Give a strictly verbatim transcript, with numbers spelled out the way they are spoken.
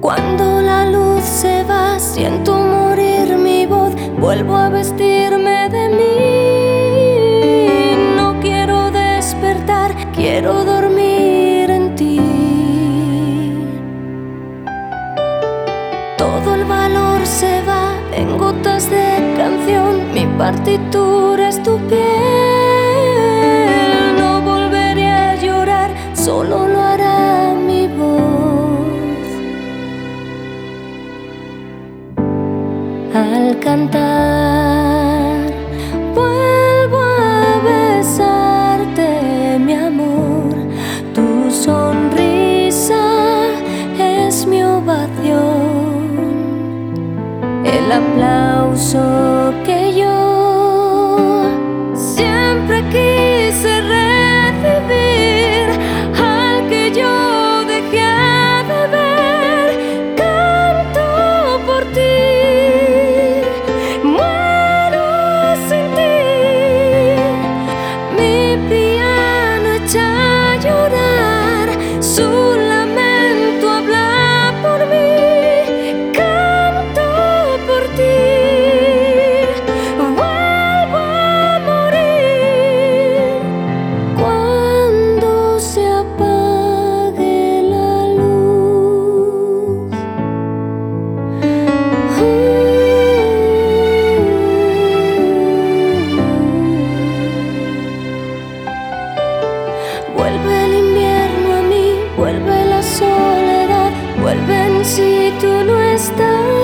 Cuando la luz se va, siento morir mi voz, vuelvo a vestirme de mí. No quiero despertar, quiero dormir en ti. Todo el valor se va en gotas de canción, mi partitura es tu piel. No volveré a llorar, solo lo hará mi voz. Al cantar, vuelvo a besarte, mi amor. Tu sonrisa es mi ovación, el aplauso que yo siempre quise recibir, al que yo dejé de ver. Canto por ti, muero sin ti. Mi piano echa a llorar, su lamento habla por mí. Canto por ti, vuelvo a morir cuando se apague la luz. Vuelve el invierno a mí, vuelve la soledad, vuelven si tú no estás.